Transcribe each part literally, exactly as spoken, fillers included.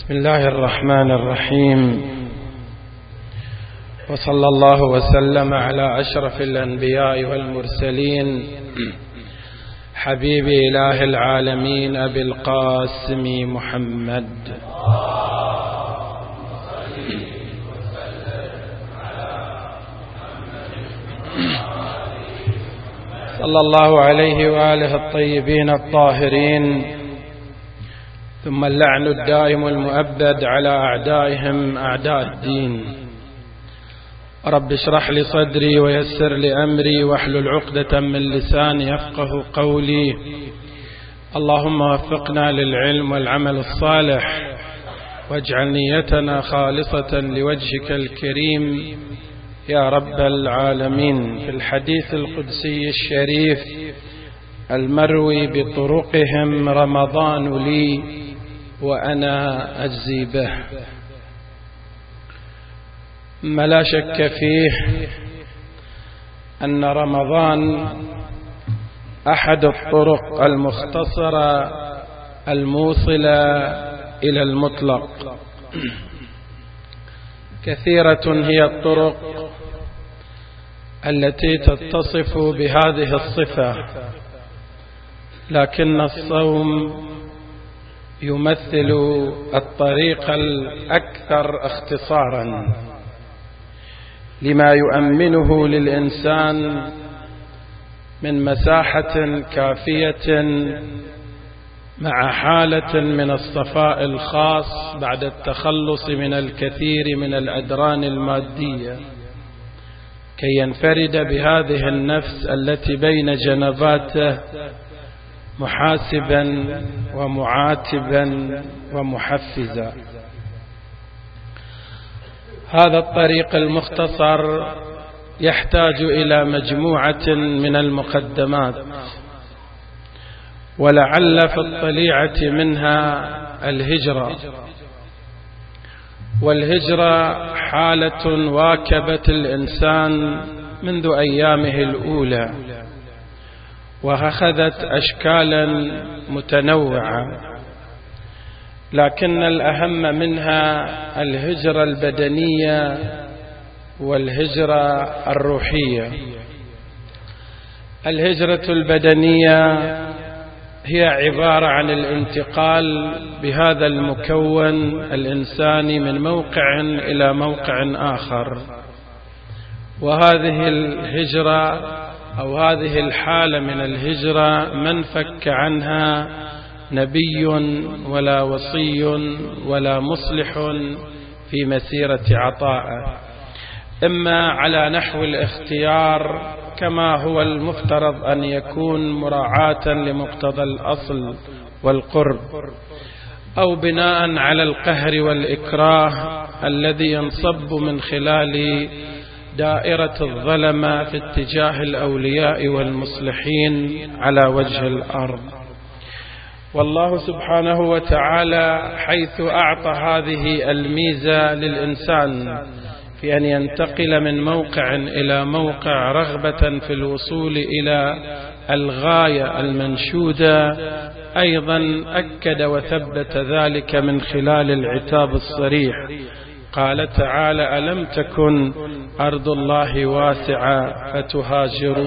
بسم الله الرحمن الرحيم، وصلى الله وسلم على أشرف الأنبياء والمرسلين حبيب إله العالمين أبي القاسم محمد صلى الله عليه وآله الطيبين الطاهرين، ثم اللعن الدائم المؤبد على أعدائهم أعداء الدين. رب اشرح لي صدري ويسر لي أمري واحلل عقدة من لساني يفقه قولي. اللهم وفقنا للعلم والعمل الصالح، واجعل نيتنا خالصة لوجهك الكريم يا رب العالمين. في الحديث القدسي الشريف المروي بطرقهم: رمضان لي وأنا أجزي به. ما لا شك فيه أن رمضان أحد الطرق المختصرة الموصلة إلى المطلق. كثيرة هي الطرق التي تتصف بهذه الصفة، لكن الصوم يمثل الطريق الأكثر اختصارا لما يؤمنه للإنسان من مساحة كافية مع حالة من الصفاء الخاص بعد التخلص من الكثير من الأدران المادية، كي ينفرد بهذه النفس التي بين جنباته محاسبا ومعاتبا ومحفزا. هذا الطريق المختصر يحتاج إلى مجموعة من المقدمات، ولعل في الطليعة منها الهجرة. والهجرة حالة واكبت الإنسان منذ أيامه الأولى، وأخذت أشكالا متنوعة، لكن الأهم منها الهجرة البدنية والهجرة الروحية. الهجرة البدنية هي عبارة عن الانتقال بهذا المكون الإنساني من موقع إلى موقع آخر، وهذه الهجرة أو هذه الحالة من الهجرة من فك عنها نبي ولا وصي ولا مصلح في مسيرة عطائه، إما على نحو الاختيار كما هو المفترض أن يكون مراعاة لمقتضى الأصل والقرب، أو بناء على القهر والإكراه الذي ينصب من خلال دائرة الظلمة في اتجاه الأولياء والمصلحين على وجه الأرض. والله سبحانه وتعالى حيث أعطى هذه الميزة للإنسان في أن ينتقل من موقع إلى موقع رغبة في الوصول إلى الغاية المنشودة، أيضا أكد وثبت ذلك من خلال العتاب الصريح. قال تعالى: ألم تكن أرض الله واسعة فتهاجروا.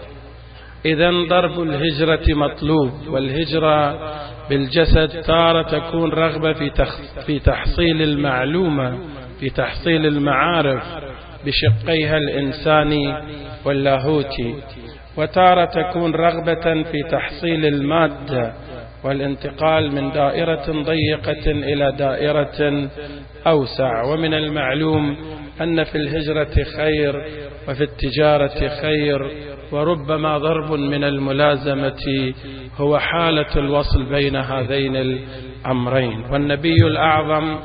إذن ضرب الهجرة مطلوب، والهجرة بالجسد تارة تكون رغبة في تحصيل المعلومة، في تحصيل المعارف بشقيها الإنساني واللاهوتي، وتارة تكون رغبة في تحصيل المادة والانتقال من دائرة ضيقة إلى دائرة أوسع. ومن المعلوم أن في الهجرة خير وفي التجارة خير، وربما ضرب من الملازمة هو حالة الوصل بين هذين الأمرين. والنبي الأعظم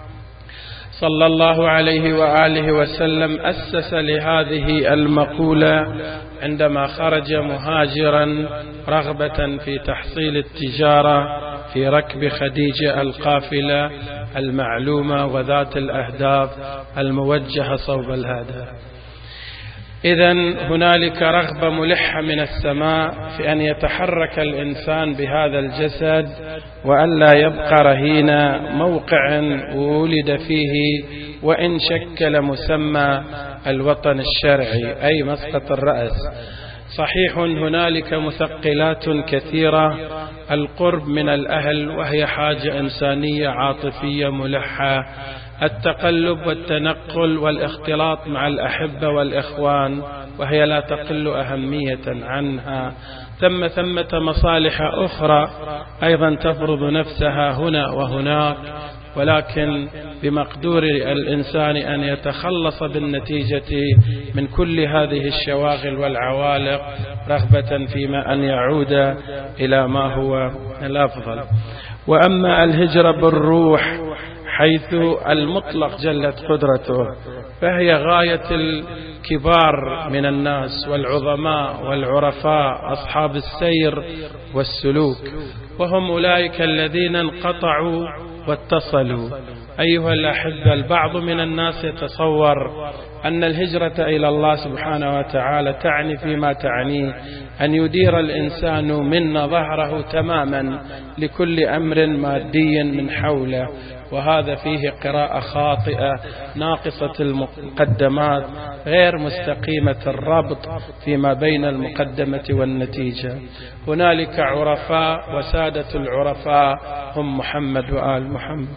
صلى الله عليه وآله وسلم أسس لهذه المقولة عندما خرج مهاجرا رغبة في تحصيل التجارة في ركب خديجة القافلة المعلومة وذات الأهداف الموجهة صوب الهدف. إذن هنالك رغبة ملحة من السماء في أن يتحرك الإنسان بهذا الجسد وأن لا يبقى رهين موقع ولد فيه، وإن شكل مسمى الوطن الشرعي أي مسقط الرأس. صحيح هنالك مثقلات كثيرة، القرب من الأهل وهي حاجة إنسانية عاطفية ملحة، التقلب والتنقل والاختلاط مع الأحبة والإخوان وهي لا تقل أهمية عنها. ثم ثمة مصالح أخرى أيضا تفرض نفسها هنا وهناك، ولكن بمقدور الإنسان أن يتخلص بالنتيجة من كل هذه الشواغل والعوالق رغبة فيما أن يعود إلى ما هو الأفضل. وأما الهجرة بالروح حيث المطلق جلت قدرته فهي غاية الكبار من الناس والعظماء والعرفاء أصحاب السير والسلوك، وهم أولئك الذين انقطعوا واتصلوا. أيها الأحبة، البعض من الناس يتصور أن الهجرة إلى الله سبحانه وتعالى تعني فيما تعنيه أن يدير الإنسان منا ظهره تماما لكل أمر مادي من حوله، وهذا فيه قراءة خاطئة ناقصة المقدمات غير مستقيمة الربط فيما بين المقدمة والنتيجة. هنالك عرفاء، وسادة العرفاء هم محمد وآل محمد.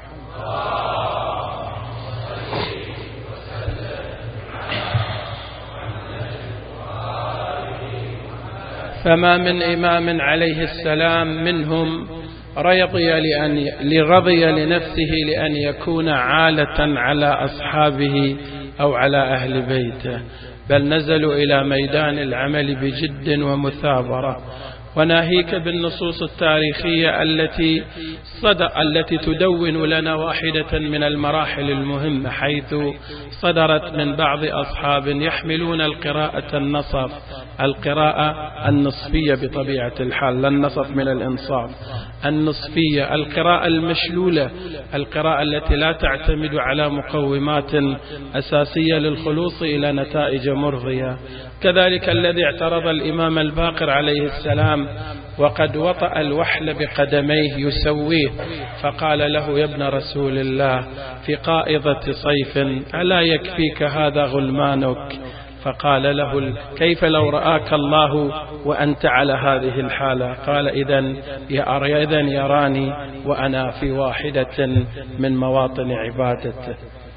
فما من إمام عليه السلام منهم رضي لأن لرضي لنفسه لأن يكون عالة على أصحابه أو على أهل بيته، بل نزلوا إلى ميدان العمل بجد ومثابرة. وناهيك بالنصوص التاريخية التي صدق التي تدون لنا واحدة من المراحل المهمة، حيث صدرت من بعض أصحاب يحملون القراءة النصف، القراءة النصفية بطبيعة الحال، لا النصف من الإنصاف، النصفية، القراءة المشلولة، القراءة التي لا تعتمد على مقومات أساسية للخلوص إلى نتائج مرضية. كذلك الذي اعترض الإمام الباقر عليه السلام وقد وطأ الوحل بقدميه يسويه، فقال له: يا ابن رسول الله، في قائضة صيف ألا يكفيك هذا غلمانك؟ فقال له: كيف لو رآك الله وأنت على هذه الحالة؟ قال: إذن إذن يراني وأنا في واحدة من مواطن عبادته.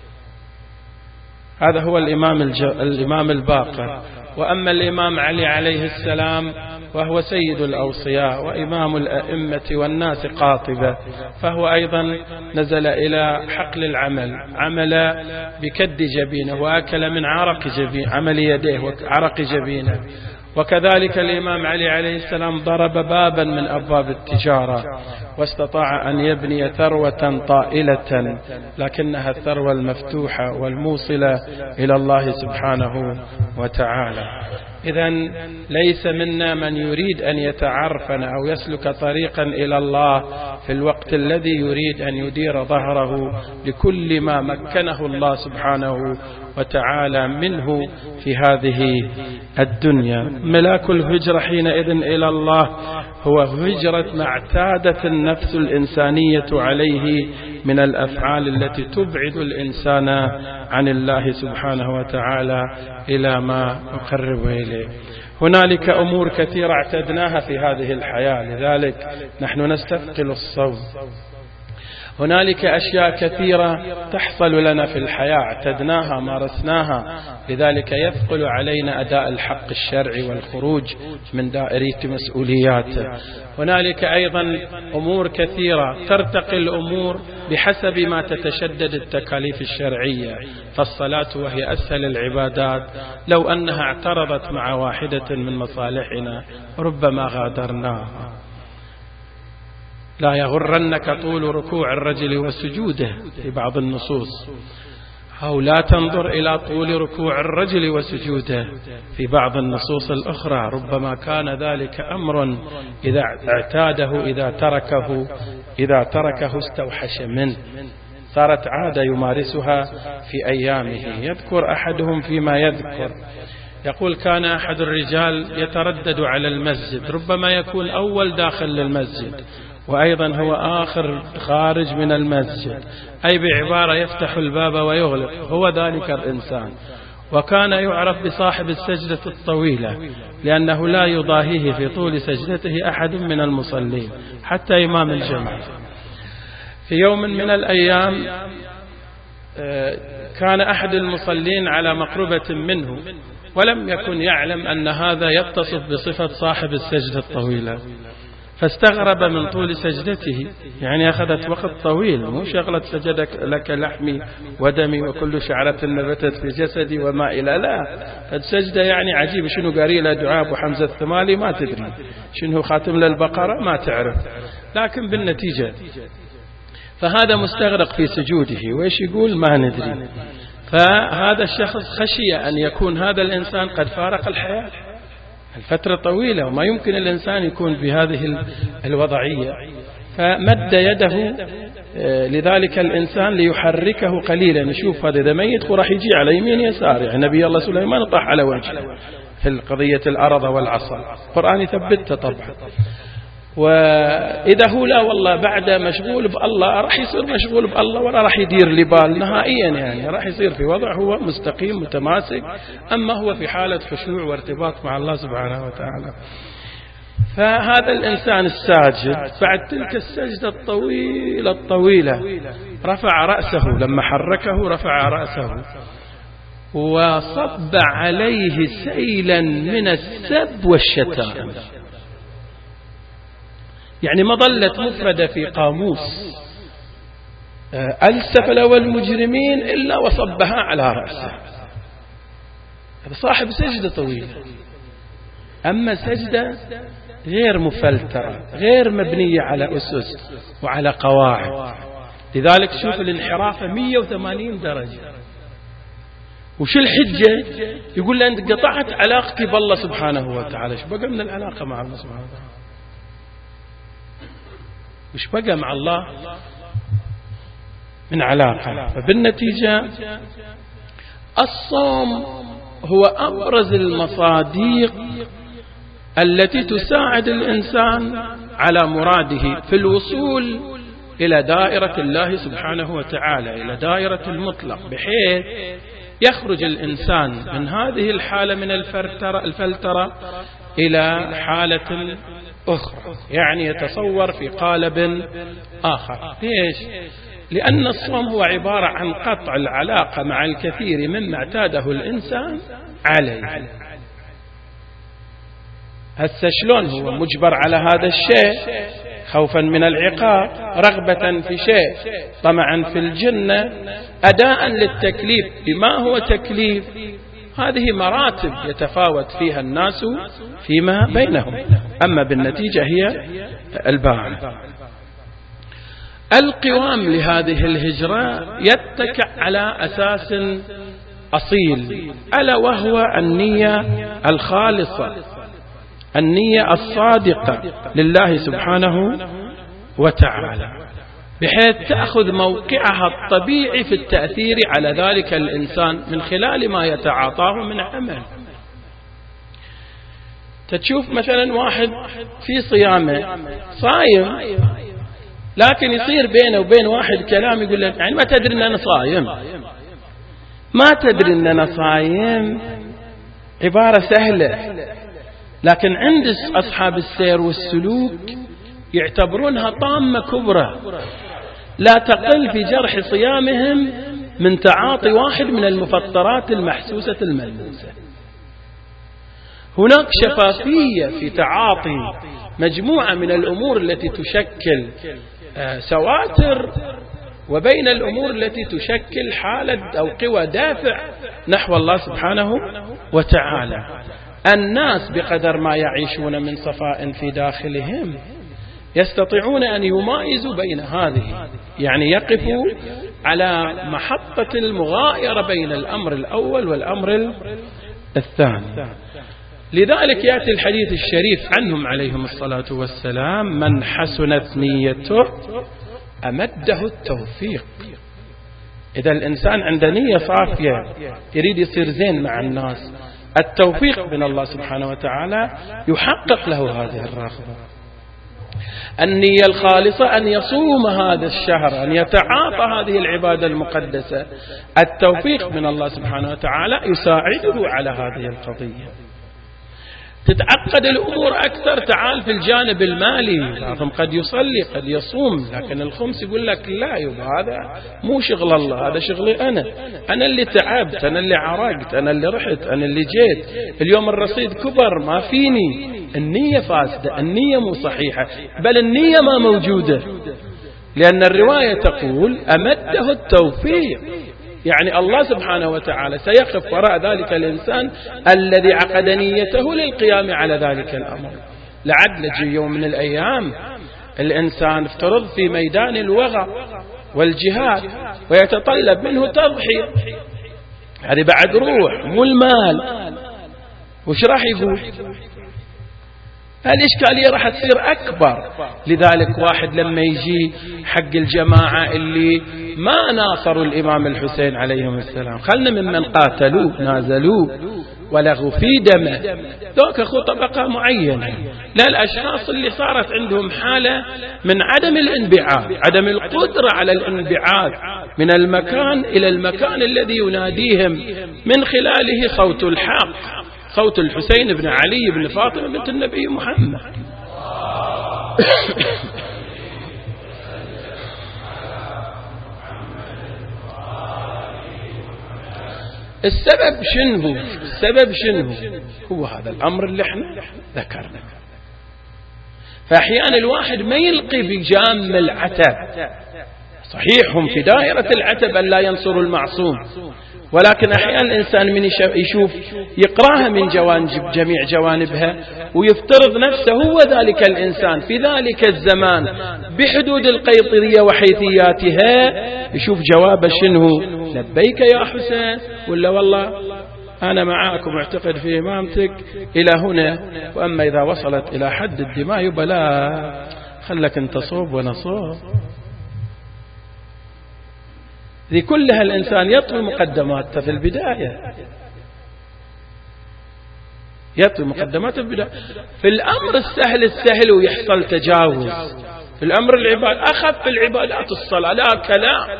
هذا هو الإمام, الإمام الباقر. وأما الإمام علي عليه السلام وهو سيد الأوصياء وإمام الأئمة والناس قاطبة، فهو أيضا نزل إلى حقل العمل، عمل بكد جبينه وأكل من عرق جبين عمل يديه وعرق جبينه. وكذلك الإمام علي عليه السلام ضرب بابا من أبواب التجارة واستطاع أن يبني ثروة طائلة، لكنها الثروة المفتوحة والموصلة إلى الله سبحانه وتعالى. إذن ليس منا من يريد أن يتعرفن أو يسلك طريقا إلى الله في الوقت الذي يريد أن يدير ظهره لكل ما مكنه الله سبحانه وتعالى منه في هذه الدنيا. ملاك الهجرة حينئذ إلى الله هو هجرة ما اعتادت النفس الإنسانية عليه من الأفعال التي تبعد الإنسان عن الله سبحانه وتعالى إلى ما يقرب إليه. هنالك أمور كثيرة اعتدناها في هذه الحياة، لذلك نحن نستثقل الصوم. هنالك أشياء كثيرة تحصل لنا في الحياة اعتدناها مارسناها، لذلك يثقل علينا أداء الحق الشرعي والخروج من دائرة مسؤولياته. هنالك أيضا أمور كثيرة ترتقي الأمور بحسب ما تتشدد التكاليف الشرعية، فالصلاة وهي أسهل العبادات لو أنها اعترضت مع واحدة من مصالحنا ربما غادرناها. لا يغرنك طول ركوع الرجل وسجوده في بعض النصوص، أو لا تنظر إلى طول ركوع الرجل وسجوده في بعض النصوص الأخرى، ربما كان ذلك أمر إذا اعتاده إذا تركه إذا تركه استوحش منه، صارت عادة يمارسها في أيامه. يذكر أحدهم فيما يذكر يقول كان أحد الرجال يتردد على المسجد، ربما يكون أول داخل للمسجد وأيضا هو آخر خارج من المسجد، أي بعبارة يفتح الباب ويغلق، هو ذلك الإنسان. وكان يعرف بصاحب السجدة الطويلة لأنه لا يضاهيه في طول سجدته أحد من المصلين حتى إمام الجماعة. في يوم من الأيام كان أحد المصلين على مقربة منه ولم يكن يعلم أن هذا يتصف بصفة صاحب السجدة الطويلة، فاستغرب من طول سجدته، يعني أخذت وقت طويل، مو شغلة سجدك لك لحمي ودمي وكل شعرة نبتت في جسدي وما إلى، لا، السجدة يعني عجيب، شنو قاري له دعاء أبو حمزة الثمالي ما تدري، شنو خاتم للبقرة ما تعرف، لكن بالنتيجة فهذا مستغرق في سجوده، وإيش يقول ما ندري. فهذا الشخص خشي أن يكون هذا الإنسان قد فارق الحياة الفترة طويلة وما يمكن الإنسان يكون في هذه الوضعية، فمد يده لذلك الإنسان ليحركه قليلا، نشوف هذا إذا ميت راح يجي على يمين يسار، يعني نبي الله سليمان طاح على وجهه في القضية الأرض والعصا، القرآن يثبتها طبعا. وإذا هو لا والله بعد مشغول بالله راح يصير مشغول بالله ولا راح يدير لبال نهائيا، يعني راح يصير في وضع هو مستقيم متماسك، أما هو في حالة خشوع وارتباط مع الله سبحانه وتعالى. فهذا الإنسان الساجد بعد تلك السجدة الطويلة الطويلة رفع رأسه، لما حركه رفع رأسه وصب عليه سيلا من السب والشتائم، يعني ما ظلت مفردة في قاموس السفل والمجرمين إلا وصبها على رأسه. هذا صاحب سجدة طويلة، أما سجدة غير مفلترة غير مبنية على أسس وعلى قواعد، لذلك شوف الانحراف مئة وثمانين درجة. وش الحجة؟ يقول له أنت قطعت علاقتي بالله سبحانه وتعالى، شو بقى من العلاقة مع الله سبحانه وتعالى؟ وش بقى مع الله من علاقة؟ فبالنتيجة الصوم هو أبرز المصادق التي تساعد الإنسان على مراده في الوصول إلى دائرة الله سبحانه وتعالى، إلى دائرة المطلق، بحيث يخرج الإنسان من هذه الحالة من الفلترة, الفلترة إلى حالة أخرى، يعني يتصور في قالب آخر. ليش؟ لأن الصوم هو عبارة عن قطع العلاقة مع الكثير مما اعتاده الإنسان عليه. هسه شلون هو مجبر على هذا الشيء خوفا من العقاب، رغبة في شيء، طمعا في الجنة، أداء للتكليف بما هو تكليف. هذه مراتب يتفاوت فيها الناس فيما بينهم، أما بالنتيجة هي الباعة. القوام لهذه الهجرة يتكئ على أساس أصيل، ألا وهو النية الخالصة، النية الصادقة لله سبحانه وتعالى، بحيث تأخذ موقعها الطبيعي في التأثير على ذلك الإنسان من خلال ما يتعاطاه من عمل. تشوف مثلا واحد في صيامه صايم، لكن يصير بينه وبين واحد كلام يقول له يعني ما تدري أن أنا صايم، ما تدري أن أنا صايم، عبارة سهلة، لكن عند أصحاب السير والسلوك يعتبرونها طامة كبرى لا تقل في جرح صيامهم من تعاطي واحد من المفطرات المحسوسة الملموسة. هناك شفافية في تعاطي مجموعة من الأمور التي تشكل سواتر، وبين الأمور التي تشكل حالة أو قوى دافع نحو الله سبحانه وتعالى. الناس بقدر ما يعيشون من صفاء في داخلهم يستطيعون أن يمايزوا بين هذه، يعني يقفوا على محطة المغايرة بين الأمر الأول والأمر الثاني. لذلك يأتي الحديث الشريف عنهم عليهم الصلاة والسلام: من حسنت نيته أمده التوفيق. إذا الإنسان عنده نية صافية يريد يصير زين مع الناس، التوفيق من الله سبحانه وتعالى يحقق له هذه الرغبة. النية الخالصة أن يصوم هذا الشهر، أن يتعاطى هذه العبادة المقدسة. التوفيق من الله سبحانه وتعالى يساعده على هذه القضية. تتعقد الأمور أكثر، تعال في الجانب المالي، بعضهم قد يصلي قد يصوم، لكن الخمس يقول لك لا يبا هذا مو شغل الله، هذا شغلي أنا أنا اللي تعبت، أنا اللي عرقت، أنا اللي رحت، أنا اللي جيت، اليوم الرصيد كبر ما فيني. النية فاسدة، النية مو صحيحة، بل النية ما موجودة، لأن الرواية تقول أمده التوفيق، يعني الله سبحانه وتعالى سيقف وراء ذلك الإنسان الذي عقد نيته للقيام على ذلك الأمر. لعل يجي يوم من الأيام الإنسان افترض في ميدان الوغى والجهاد ويتطلب منه تضحية، هذه بعد روح مو المال، وش راح يقول؟ الإشكالية راح تصير أكبر. لذلك واحد لما يجي حق الجماعة اللي ما ناصروا الإمام الحسين عليهم السلام، خلنا ممن قاتلوه نازلوه ولغوا في دمه، ذوك أخو طبقة معينة، لا الأشخاص اللي صارت عندهم حالة من عدم الانبعاث، عدم القدرة على الانبعاث من المكان إلى المكان الذي يناديهم من خلاله صوت الحق، صوت الحسين بن علي بن فاطمة بنت النبي محمد. السبب شنو؟ السبب شنو؟ هو هذا الأمر اللي احنا ذكرنا. فأحيانا الواحد ما يلقي في جام العتب، صحيح هم في دائرة العتب أن لا ينصروا المعصوم، ولكن أحيانا الإنسان من يشوف يقراها من جوانب جميع جوانبها ويفترض نفسه هو ذلك الإنسان في ذلك الزمان بحدود القيطرية وحيثياتها، يشوف جواب شنو؟ لبيك يا حسين، ولا والله أنا معاك ومعتقد في إمامتك إلى هنا، وأما إذا وصلت إلى حد الدماء يبقى لا، خلك انت صوب ونصوب. ذي كلها الإنسان يطوي مقدمات في البداية، يطوي مقدمات في البداية. في الأمر السهل السهل ويحصل تجاوز، في الأمر العباد أخف العبادات الصلاة لا كلام،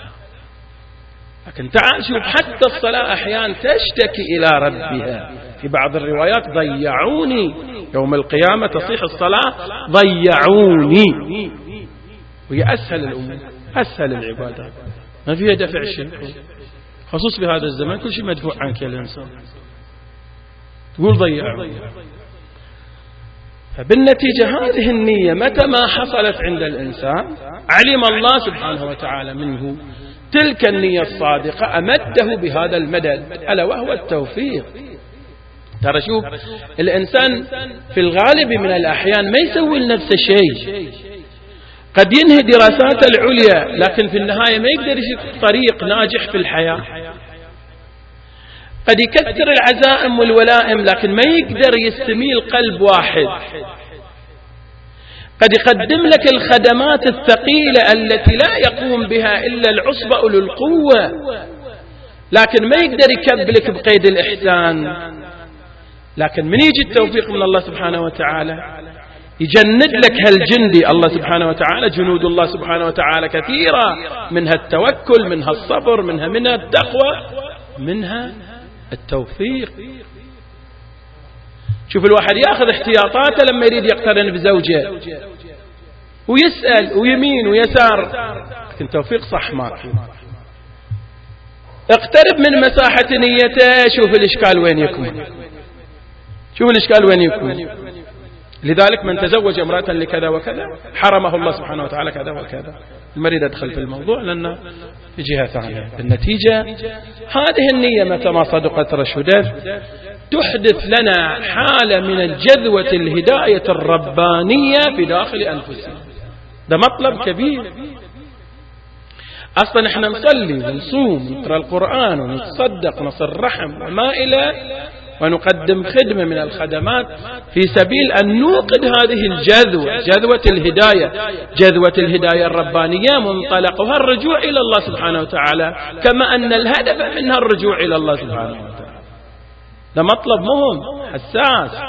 لكن تعال شوف حتى الصلاة أحيانا تشتكي إلى ربها. في بعض الروايات ضيعوني يوم القيامة تصيح الصلاة ضيعوني، وهي أسهل الأمور أسهل العبادات، ما فيها دفع الشيء، خصوص في هذا الزمان كل شيء مدفوع عنك يا الإنسان، تقول ضيعوني. فبالنتيجة هذه النية متى ما حصلت عند الإنسان علم الله سبحانه وتعالى منه تلك النية الصادقة، أمده بهذا المدد ألا وهو التوفيق. ترى شوف الإنسان في الغالب من الأحيان ما يسوي لنفسه شيء، قد ينهي دراساته العليا لكن في النهاية ما يقدر يشوف طريق ناجح في الحياة، قد يكثر العزائم والولائم لكن ما يقدر يستميل قلب واحد، قد يقدم لك الخدمات الثقيلة التي لا يقوم بها إلا العصبة أولو القوة، لكن ما يقدر يكبلك بقيد الإحسان. لكن من يجي التوفيق من الله سبحانه وتعالى يجند لك هالجندي، الله سبحانه وتعالى جنود الله سبحانه وتعالى كثيرة، منها التوكل، منها الصبر، منها منها التقوى، منها التوفيق. شوف الواحد يأخذ احتياطاته لما يريد يقترن بزوجه ويسأل ويمين ويسار، لكن توفيق صح ما اقترب من مساحة نيته، شوف الإشكال وين يكون، شوف الإشكال وين يكون. لذلك من تزوج امرأة لكذا وكذا حرمه الله سبحانه وتعالى كذا وكذا، المريد أدخل في الموضوع لأنه في جهة ثانية. بالنتيجة هذه النية متى ما صدقت رشدت تحدث لنا حالة من الجذوة الهداية الربانية في داخل أنفسنا، ده مطلب كبير. أصلا احنا نصلي ونصوم ونقرأ القرآن ونتصدق نصل رحم وما إلى، ونقدم خدمة من الخدمات في سبيل أن نوقد هذه الجذوة، جذوة الهداية، جذوة الهداية الربانية منطلقها الرجوع إلى الله سبحانه وتعالى، كما أن الهدف منها الرجوع إلى الله سبحانه وتعالى. ده مطلب مهم حساس.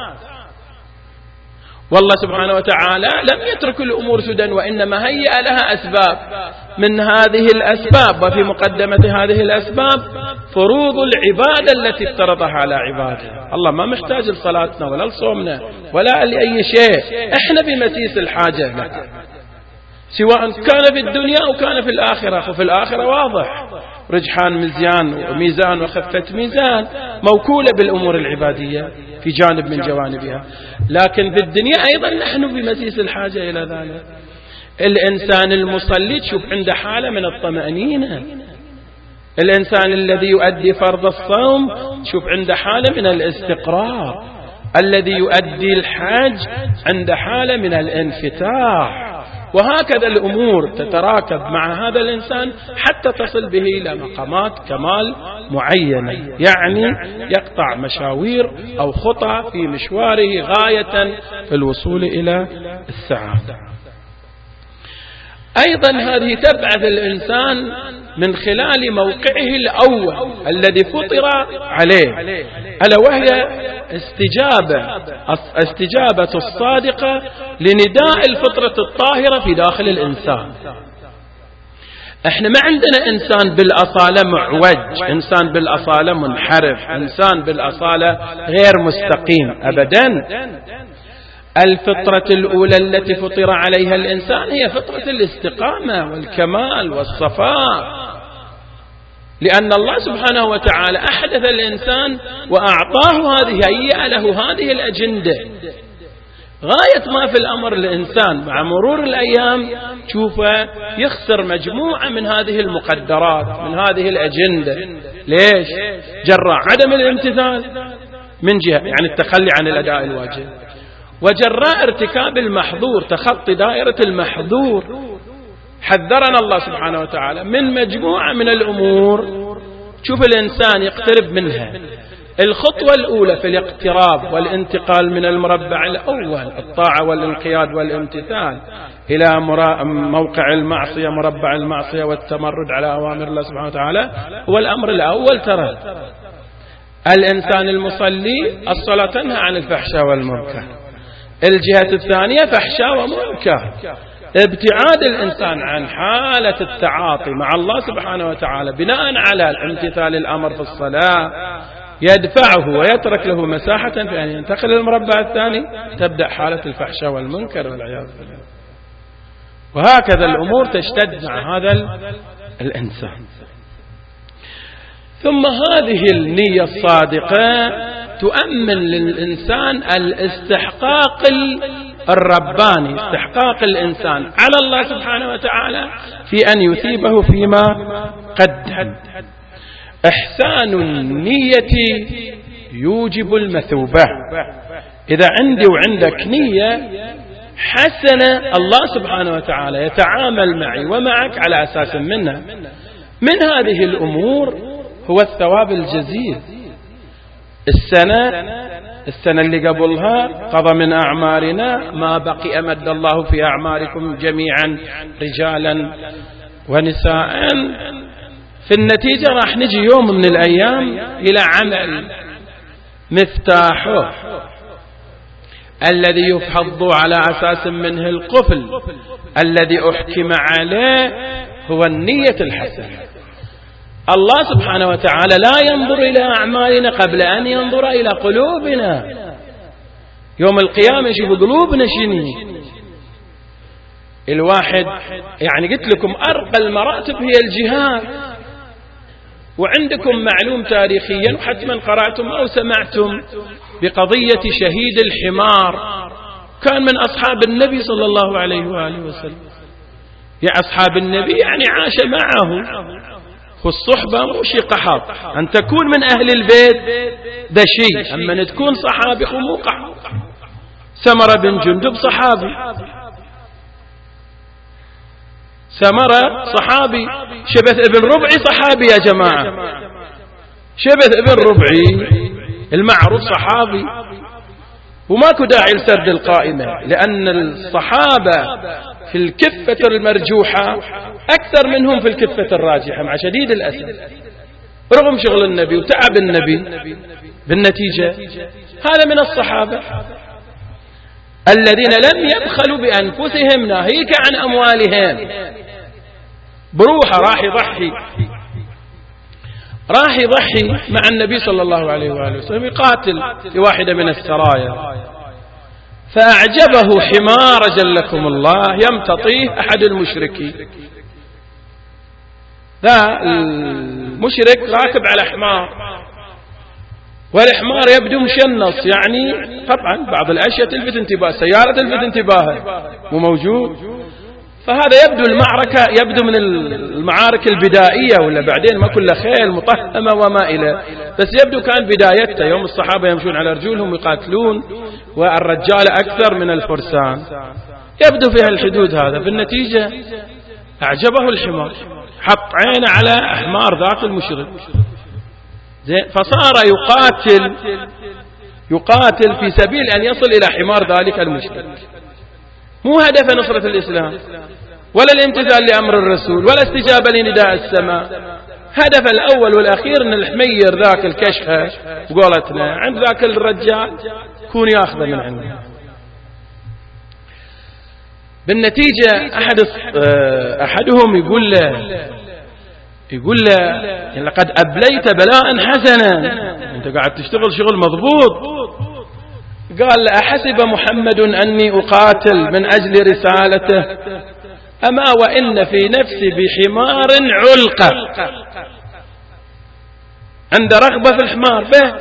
والله سبحانه وتعالى لم يترك الأمور سدى، وإنما هيأ لها أسباب. من هذه الأسباب وفي مقدمة هذه الأسباب فروض العبادة التي افترضها على عباده. الله ما محتاج لصلاتنا ولا لصومنا ولا لأي شيء، احنا بمسيس الحاجة له، سواء كان في الدنيا أو كان في الآخرة. وفي الآخرة واضح، رجحان ميزان وميزان وخفة ميزان موكولة بالأمور العبادية في جانب من جوانبها. لكن في الدنيا أيضا نحن بمسيس الحاجة إلى ذلك. الإنسان المصلي تشوف عنده حالة من الطمأنينة، الإنسان الذي يؤدي فرض الصوم تشوف عنده حالة من الاستقرار، الذي يؤدي الحج عنده حالة من الانفتاح. وهكذا الأمور تتراكب مع هذا الإنسان حتى تصل به إلى مقامات كمال معينة، يعني يقطع مشاوير أو خطى في مشواره غاية في الوصول إلى السعادة. أيضا هذه تبعث الإنسان من خلال موقعه الأول الذي فطر عليه، ألا وهي استجابة استجابة الصادقة لنداء الفطرة الطاهرة في داخل الإنسان. احنا ما عندنا إنسان بالأصالة معوج، إنسان بالأصالة منحرف، إنسان بالأصالة غير مستقيم أبدا. الفطرة الأولى التي فطر عليها الإنسان هي فطرة الاستقامة والكمال والصفاء، لأن الله سبحانه وتعالى أحدث الإنسان وأعطاه هذه، هيأ له هذه الأجندة. غاية ما في الأمر الإنسان مع مرور الأيام تشوفه يخسر مجموعة من هذه المقدرات، من هذه الأجندة. ليش؟ جراء عدم الامتثال من جهة، يعني التخلي عن الأداء الواجب، وجراء ارتكاب المحظور، تخطي دائرة المحظور. حذرنا الله سبحانه وتعالى من مجموعة من الأمور شوف الإنسان يقترب منها. الخطوة الأولى في الاقتراب والانتقال من المربع الأول، الطاعة والانقياد والامتثال، إلى موقع المعصية، مربع المعصية والتمرد على أوامر الله سبحانه وتعالى، هو الأمر الأول. ترى الإنسان المصلي الصلاة تنهى عن الفحشاء والمنكر. الجهة الثانية فحشاء ومنكر، ابتعاد الإنسان عن حالة التعاطي مع الله سبحانه وتعالى بناء على امتثال الأمر في الصلاة يدفعه ويترك له مساحة في أن ينتقل للمربع الثاني، تبدأ حالة الفحشاء والمنكر والعياذ بالله. وهكذا الأمور تشتد مع هذا الإنسان. ثم هذه النية الصادقة تؤمن للإنسان الاستحقاق الرباني، استحقاق الإنسان على الله سبحانه وتعالى في أن يثيبه فيما قدم. إحسان النية يوجب المثوبة. إذا عندي وعندك نية حسنة الله سبحانه وتعالى يتعامل معي ومعك على أساس منها. من هذه الأمور هو الثواب الجزيل. السنة السنة اللي قبلها قضى من أعمارنا ما بقي أمد الله في أعماركم جميعا رجالا ونساء. في النتيجة راح نجي يوم من الأيام إلى عمل مفتاحه الذي يفحض على أساس منه القفل الذي أحكم عليه هو النية الحسنة. الله سبحانه وتعالى لا ينظر إلى أعمالنا قبل أن ينظر إلى قلوبنا. يوم القيامة يشوف قلوبنا شنو. الواحد يعني قلت لكم أرقى المراتب هي الجهاد، وعندكم معلوم تاريخيا وحتما قرأتم أو سمعتم بقضية شهيد الحمار، كان من أصحاب النبي صلى الله عليه وآله وسلم. يا أصحاب النبي يعني عاش معه، والصحبة مو شي قحط. أن تكون من أهل البيت ده شيء، أما أن تكون صحابي مو قحط. سمرة بن جندب صحابي، سمرة صحابي، شبث ابن ربعي صحابي يا جماعة، شبث ابن ربعي المعروف صحابي. وماكو داعي لسرد القائمة، لأن الصحابة في الكفة المرجوحة أكثر منهم في الكفة الراجحة مع شديد الأسف. رغم شغل النبي وتعب النبي. بالنتيجة هذا من الصحابة الذين لم يبخلوا بأنفسهم ناهيك عن أموالهم، بروحه راح يضحي راح يضحي مع النبي صلى الله عليه وآله وسلم، يقاتل في واحدة من السرايا، فأعجبه حمار جلكم الله يمتطيه أحد المشركين. ذا المشرك راكب على حمار، والحمار يبدو مشنص، يعني طبعا بعض الأشياء تلفت انتباه، سيارة تلفت انتباهه مو موجود. فهذا يبدو المعركة يبدو من المعارك البدائية، ولا بعدين ما كل خيل مطهمة وما إلى، بس يبدو كان بدايته يوم الصحابة يمشون على رجولهم ويقاتلون والرجال أكثر من الفرسان، يبدو فيها الحدود هذا. بالنتيجة أعجبه الحمار، حط عينه على أحمار ذاك المشرك، فصار يقاتل يقاتل في سبيل أن يصل إلى حمار ذلك المشرك. مو هدف نصرة الإسلام ولا الامتثال لأمر الرسول ولا استجابة لنداء السماء، هدف الأول والأخير أن الحمير ذاك الكشخة وقالتنا عند ذاك الرجال كون ياخذ من عنده. بالنتيجة أحد أحدهم يقول له يقول له يعني لقد أبليت بلاء حسنا، أنت قاعد تشتغل شغل مضبوط. قال أحسب محمد أني أقاتل من أجل رسالته، أما وإن في نفسي بحمار علقة، عند رغبة في الحمار به.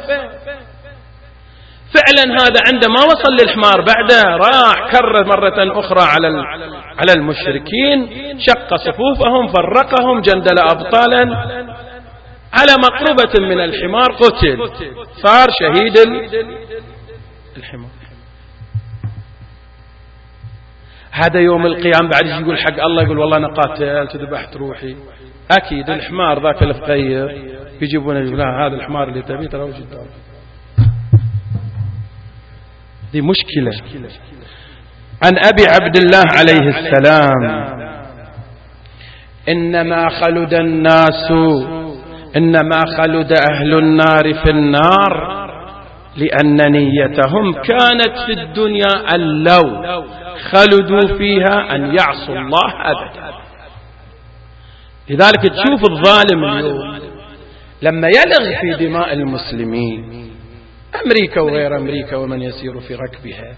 فعلا هذا عندما وصل للحمار بعده راح كرر مرة أخرى على على المشركين، شق صفوفهم، فرقهم، جندل أبطالا، على مقربة من الحمار قتل، صار شهيد الحمار. هذا يوم القيام بعد يقول حق الله، يقول والله أنا قاتلت ذبحت روحي. أكيد الحمار ذاك الفقير يجيبون يقول لا هذا الحمار اللي تبيه ترى وجد. دي مشكلة. عن أبي عبد الله عليه السلام: إنما خلد الناس إنما خلد أهل النار في النار لأن نيتهم كانت في الدنيا أن لو خلدوا فيها أن يعصوا الله أبدا. لذلك تشوف الظالم اليوم لما يلغ في دماء المسلمين، أمريكا وغير أمريكا ومن يسير في ركبها،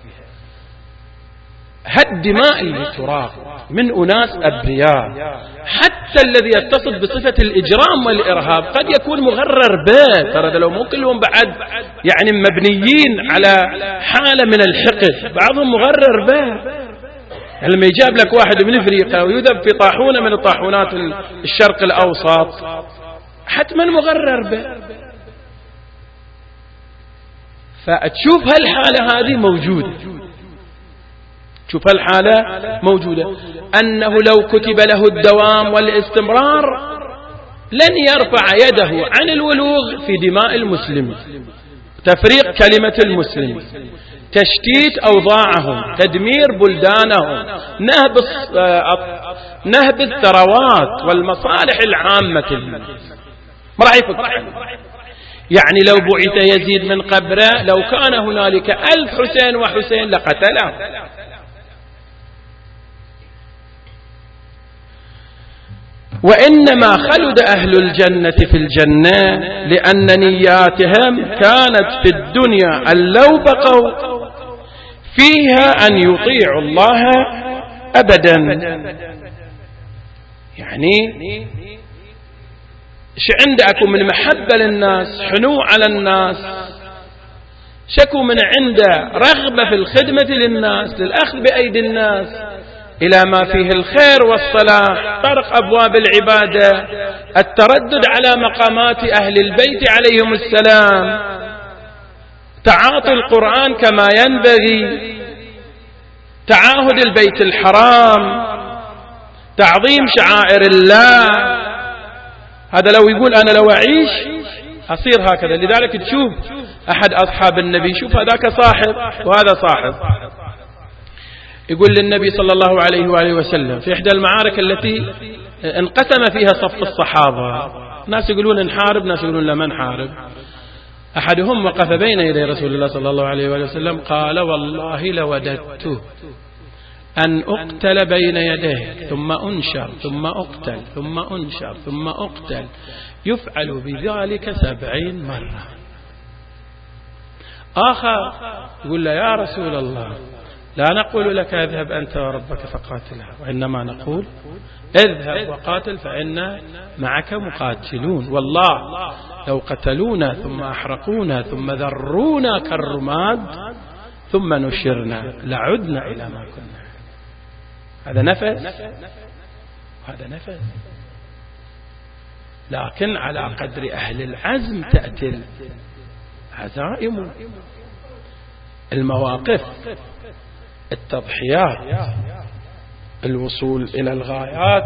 هالدماء اللي تراق من أناس أبرياء، حتى الذي يتصف بصفة الإجرام والإرهاب قد يكون مغرر به، ترى لو مو كلهم بعد يعني مبنيين على حالة من الحقد، بعضهم مغرر به. لما يجاب لك واحد من أفريقيا ويذب في طاحونة من طاحونات الشرق الأوسط حتما مغرر به. فتشوف هالحالة هذه موجودة، شوف هالحالة موجودة، أنه لو كتب له الدوام والاستمرار لن يرفع يده عن الولوغ في دماء المسلمين، تفريق كلمة المسلمين، تشتيت أوضاعهم، تدمير بلدانهم، نهب نهب الثروات والمصالح العامة. ما راح يفكر. يعني لو بعث يزيد من قبره لو كان هنالك ألف حسين وحسين لقتله. وإنما خلد أهل الجنة في الجنة لأن نياتهم كانت في الدنيا أن لو بقوا فيها أن يطيعوا الله أبدا. يعني ش عندكم من محبة للناس، حنو على الناس، شكو من عنده رغبة في الخدمة للناس، للأخذ بأيدي الناس إلى ما فيه الخير والصلاح، طرق أبواب العبادة، التردد على مقامات أهل البيت عليهم السلام، تعاطي القرآن كما ينبغي، تعاهد البيت الحرام، تعظيم شعائر الله. هذا لو يقول أنا لو أعيش أصير هكذا. لذلك تشوف أحد أصحاب النبي، شوف هذاك صاحب وهذا صاحب، يقول للنبي صلى الله عليه وآله وسلم في إحدى المعارك التي انقسم فيها صف الصحابة، ناس يقولون نحارب، ناس يقولون لا ما نحارب. أحدهم وقف بين يدي رسول الله صلى الله عليه وسلم قال والله لوددت أن أقتل بين يديه ثم أنشر ثم أقتل ثم أنشر ثم أقتل، يفعل بذلك سبعين مرة. آخر يقول له يا رسول الله لا نقول لك اذهب أنت وربك فقاتلها، وإنما نقول اذهب وقاتل فإن معك مقاتلون، والله لو قتلونا ثم أحرقونا ثم ذرونا كالرماد ثم نشرنا لعدنا إلى ما كنا. هذا نفس، هذا نفس. لكن على قدر أهل العزم تأتي العزائم، المواقف، التضحيات، الوصول إلى الغايات.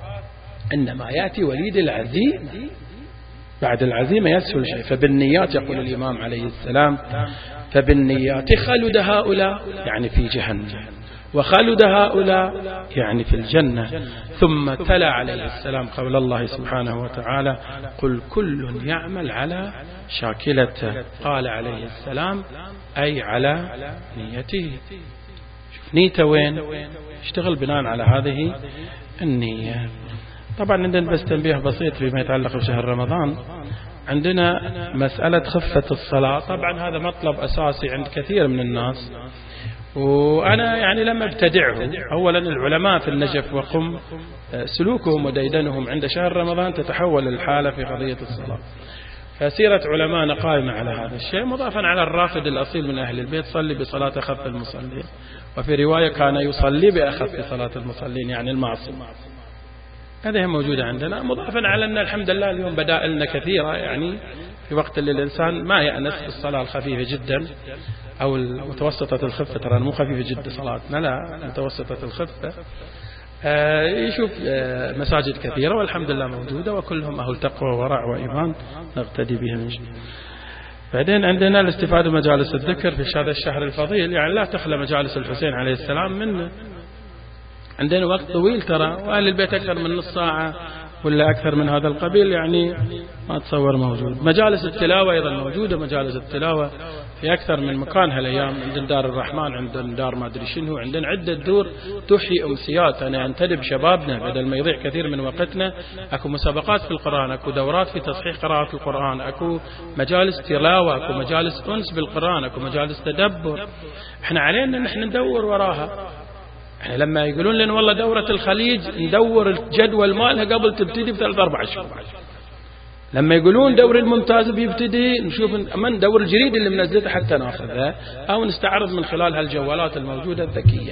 إنما يأتي وليد العزيم، بعد العزيمة يسهل شيء. فبالنيات يقول الإمام عليه السلام فبالنيات خلد هؤلاء يعني في جهنم، وخلد هؤلاء يعني في الجنة. ثم تلا عليه السلام قول الله سبحانه وتعالى قل كل يعمل على شاكلته. قال عليه السلام أي على نيته. شوف نيته وين، اشتغل بناء على هذه النية. طبعا عندنا بس تنبيه بسيط فيما يتعلق بشهر رمضان. عندنا مسألة خفة الصلاة، طبعا هذا مطلب أساسي عند كثير من الناس، وأنا يعني لم ابتدعه. أولا العلماء في النجف وقم سلوكهم وديدنهم عند شهر رمضان تتحول الحالة في قضية الصلاة، فسيرة علماءنا قائمة على هذا الشيء، مضافا على الرافد الأصيل من أهل البيت صلي بصلاة أخف المصلين، وفي رواية كان يصلي بأخف صلاة المصلين يعني المعصوم. هذه موجودة عندنا، مضافا على أن الحمد لله اليوم بدائلنا كثيرة، يعني في وقت اللي الإنسان ما يأنس بالصلاة الخفيفة جدا أو المتوسطة الخفة، ترى مو خفيفة جدا صلاتنا، لا متوسطة الخفة. آه يشوف آه مساجد كثيرة والحمد لله موجودة، وكلهم أهل تقوى ورع وإيمان نقتدي بهم. بعدين عندنا الاستفادة مجالس الذكر في هذا الشهر الفضيل، يعني لا تخلى مجالس الحسين عليه السلام منه. عندنا وقت طويل ترى، وأهل البيت أكثر من نص ساعة ولا أكثر من هذا القبيل، يعني ما تصور موجود. مجالس التلاوة أيضا موجودة، مجالس التلاوة في أكثر من مكان هالأيام، عندنا دار الرحمن، عندنا دار ما أدري شنو، عندنا عدة دور تحيي أمسيات. أنا أنتدب شبابنا بدل ما يضيع كثير من وقتنا، أكو مسابقات في القرآن، أكو دورات في تصحيح قراءة القرآن، أكو مجالس تلاوة، أكو مجالس أنس بالقرآن، أكو مجالس تدبر. إحنا علينا نحن ندور وراها. احنا لما يقولون لنا والله دورة الخليج ندور الجدول مالها قبل تبتدي بثلاث أربع شهور، لما يقولون دور الممتاز بيبتدي نشوف من دور الجريد اللي منزلته حتى ناخذها أو نستعرض من خلال هالجوالات الموجودة الذكية.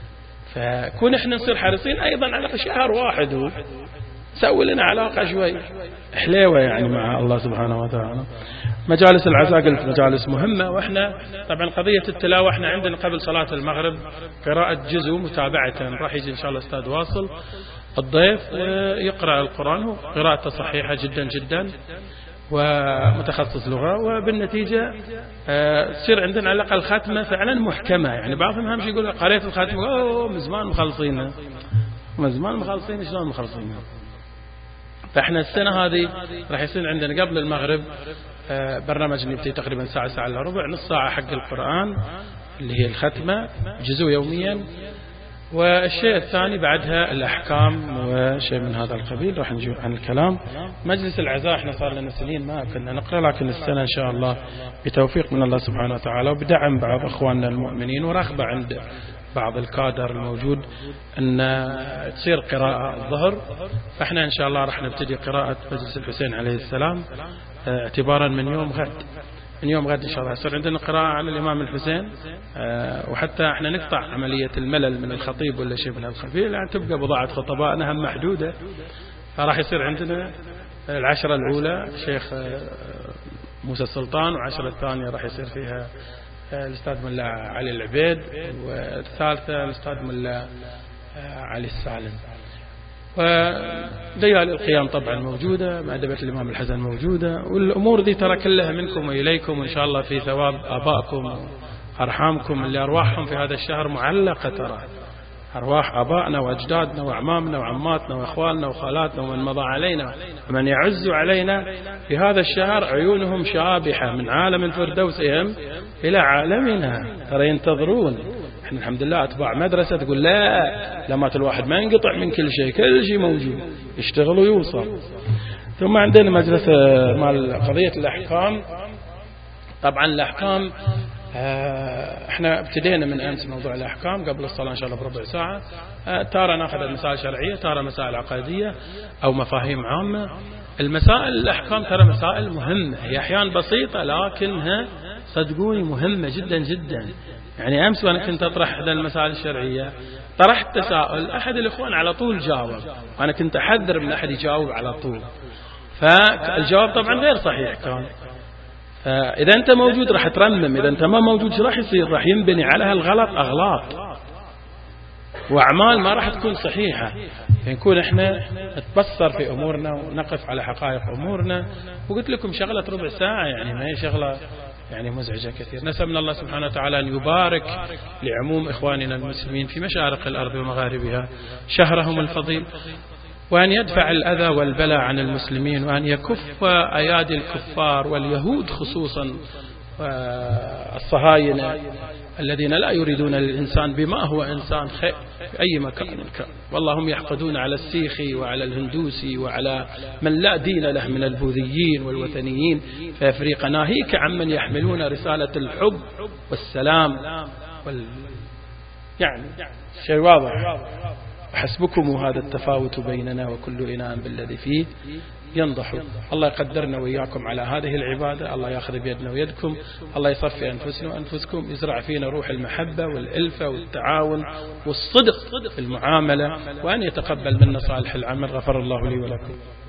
فكون احنا نصير حريصين أيضا على شهر واحد، هو سوي لنا علاقة شوي حليوة يعني مع الله سبحانه وتعالى. مجالس العزاء قلت مجالس مهمة، وإحنا طبعا قضية التلاوة إحنا عندنا قبل صلاة المغرب قراءة جزء متابعة، راح يجي إن شاء الله أستاذ واصل الضيف يقرأ القرآن، هو قراءته صحيحة جدا جدا ومتخصص لغة، وبالنتيجة تصير عندنا على الأقل ختمة فعلا محكمة. يعني بعضهم همش يقول قريت الختمة أوه من زمان مخلصينها، من زمان مخلصين شلون مخلصينها. فإحنا السنة هذه راح يصير عندنا قبل المغرب برنامج نبتدي تقريبا ساعة ساعة إلا ربع، نص ساعة حق القرآن اللي هي الختمة جزء يوميا، والشيء الثاني بعدها الأحكام وشيء من هذا القبيل. راح نجي عن الكلام. مجلس العزاء احنا صار لنا سنين ما كنا نقرأ، لكن السنة إن شاء الله بتوفيق من الله سبحانه وتعالى وبدعم بعض أخواننا المؤمنين ورغبة عند بعض الكادر الموجود أن تصير قراءة الظهر، فإحنا إن شاء الله راح نبتدي قراءة مجلس الحسين عليه السلام اعتبارا من يوم غد. من يوم غد إن شاء الله يصير عندنا قراءة على الإمام الحسين، وحتى إحنا نقطع عملية الملل من الخطيب ولا شيء من هالخفيل، يعني تبقى بضاعة خطبائنا هم محدودة. فراح يصير عندنا العشرة الأولى شيخ موسى السلطان، والعشرة الثانية راح يصير فيها الأستاذ ملا علي العبيد، والثالثة الأستاذ ملا علي السالم. وليالي القيام طبعا موجودة، مأدبة الإمام الحسن موجودة، والأمور دي ترى كلها منكم وإليكم، وإن شاء الله في ثواب آبائكم وأرحامكم اللي أرواحهم في هذا الشهر معلقة، ترى أرواح آبائنا وأجدادنا وأعمامنا وعماتنا وأخوالنا وخالاتنا ومن مضى علينا ومن يعز علينا في هذا الشهر عيونهم شابحة من عالم الفردوسهم إلى عالمنا، ترى ينتظرون. احنا الحمد لله أتباع مدرسة تقول لا لما الواحد ما ينقطع من كل شيء، كل شيء موجود، يشتغل ويوصل. ثم عندنا مجلس مال قضية الأحكام. طبعا الأحكام احنا ابتدينا من امس موضوع الاحكام قبل الصلاه ان شاء الله بربع ساعه. ترى ناخذ المسائل الشرعيه، ترى مسائل عقائديه او مفاهيم عامه. المسائل الاحكام ترى مسائل مهمه، هي احيانا بسيطه لكنها صدقوني مهمه جدا جدا. يعني امس وانا كنت اطرح احدى المسائل الشرعيه طرحت تساؤل، احد الاخوان على طول جاوب، وانا كنت احذر من احد يجاوب على طول، فالجواب طبعا غير صحيح كان. فإذا أنت موجود راح ترمم، إذا أنت ما موجود شو راح يصير؟ راح ينبني على هالغلط أغلاط وأعمال ما راح تكون صحيحة. نكون إحنا نتبصر في أمورنا ونقف على حقائق أمورنا. وقلت لكم شغلة ربع ساعة يعني ما هي شغلة يعني مزعجة كثير. نسأل من الله سبحانه وتعالى أن يبارك لعموم إخواننا المسلمين في مشارق الأرض ومغاربها شهرهم الفضيل، وأن يدفع الأذى والبلاء عن المسلمين، وأن يكف أيادي الكفار واليهود خصوصا الصهاينة الذين لا يريدون للإنسان بما هو إنسان خير في أي مكان كان. والله هم يحقدون على السيخي وعلى الهندوسي وعلى من لا دين له من البوذيين والوثنيين في أفريقيا، ناهيك عمن يحملون رسالة الحب والسلام وال... يعني شيء واضح. حسبكم هذا التفاوت بيننا وكل إناء بالذي فيه ينضح. الله يقدرنا وإياكم على هذه العبادة، الله يأخذ بيدنا ويدكم، الله يصفي أنفسنا وأنفسكم، يزرع فينا روح المحبة والألفة والتعاون والصدق في المعاملة، وأن يتقبل منا صالح العمل. غفر الله لي ولكم.